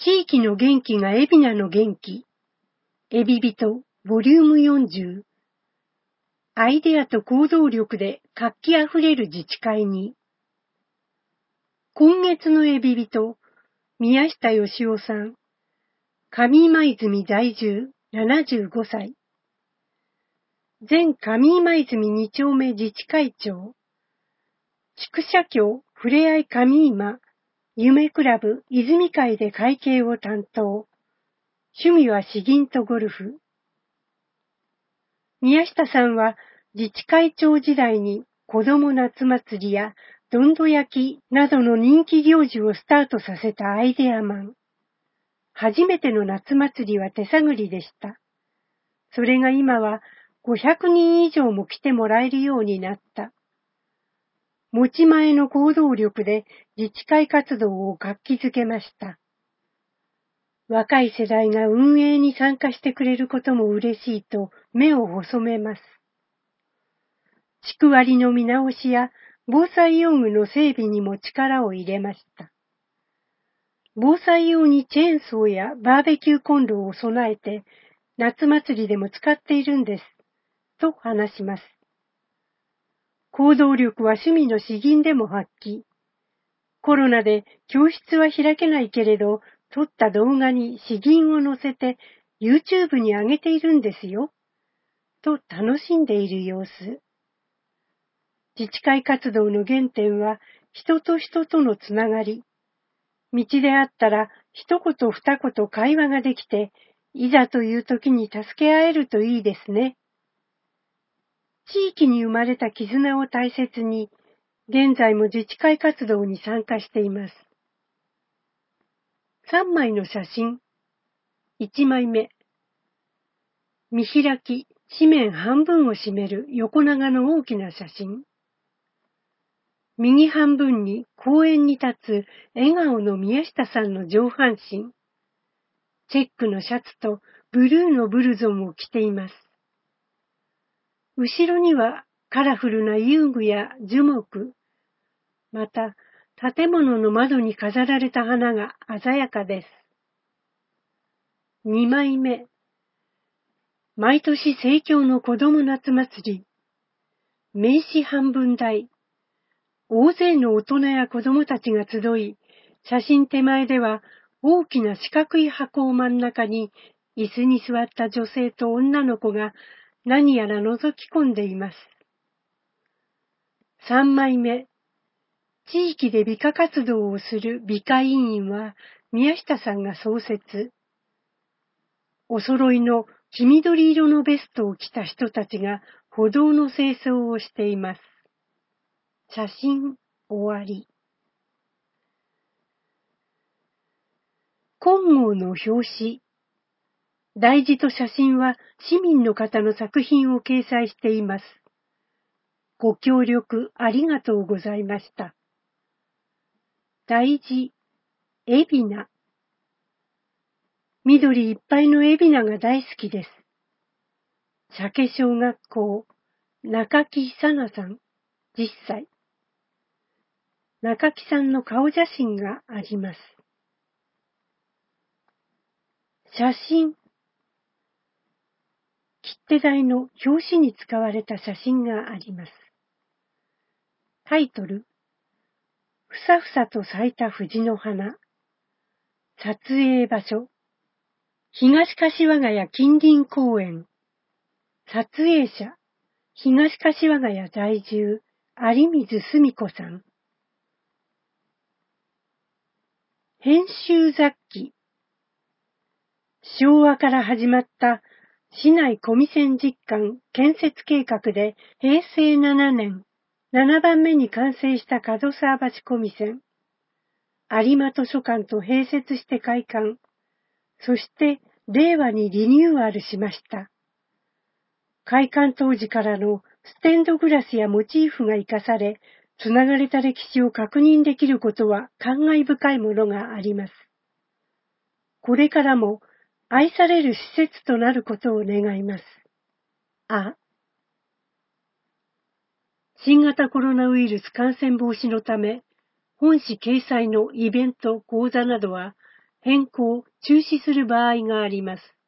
地域の元気が海老名の元気。エビビトボリューム40。アイデアと行動力で活気あふれる自治会に。今月のエビビト、宮下義雄さん。上今泉在住75歳。前上今泉2丁目自治会長。宿舎協ふれあい上今、夢クラブ泉会で会計を担当。趣味は詩吟とゴルフ。宮下さんは自治会長時代に子ども夏祭りやどんど焼きなどの人気行事をスタートさせたアイデアマン。初めての夏祭りは手探りでした。それが今は500人以上も来てもらえるようになった。持ち前の行動力で自治会活動を活気づけました。若い世代が運営に参加してくれることも嬉しいと目を細めます。地区割りの見直しや防災用具の整備にも力を入れました。防災用にチェーンソーやバーベキューコンロを備えて夏祭りでも使っているんです、と話します。行動力は趣味の詩吟でも発揮。コロナで教室は開けないけれど、撮った動画に詩吟を載せて YouTube に上げているんですよ、と楽しんでいる様子。自治会活動の原点は人と人とのつながり。道であったら一言二言会話ができて、いざという時に助け合えるといいですね。地域に生まれた絆を大切に、現在も自治会活動に参加しています。3枚の写真。1枚目。見開き、紙面半分を占める横長の大きな写真。右半分に公園に立つ笑顔の宮下さんの上半身。チェックのシャツとブルーのブルゾンを着ています。後ろにはカラフルな遊具や樹木、また建物の窓に飾られた花が鮮やかです。2枚目。毎年盛況の子ども夏祭り。名刺半分台。大勢の大人や子どもたちが集い、写真手前では大きな四角い箱を真ん中に椅子に座った女性と女の子が何やら覗き込んでいます。3枚目。地域で美化活動をする美化委員は宮下さんが創設。お揃いの黄緑色のベストを着た人たちが歩道の清掃をしています。写真終わり。金剛の表紙。題字と写真は市民の方の作品を掲載しています。ご協力ありがとうございました。題字、海老名。緑いっぱいの海老名が大好きです。鮭小学校、中木さなさん、10歳。中木さんの顔写真があります。写真。切手台の表紙に使われた写真があります。タイトル。ふさふさと咲いた藤の花。撮影場所。東柏ヶ谷近隣公園。撮影者。東柏ヶ谷在住、有水澄子さん。編集雑記。昭和から始まった市内小見線実館建設計画で平成7年、7番目に完成した門沢橋小見線。有馬図書館と併設して開館。そして令和にリニューアルしました。開館当時からのステンドグラスやモチーフが生かされ、つながれた歴史を確認できることは感慨深いものがあります。これからも愛される施設となることを願います。新型コロナウイルス感染防止のため、本誌掲載のイベント、講座などは変更、中止する場合があります。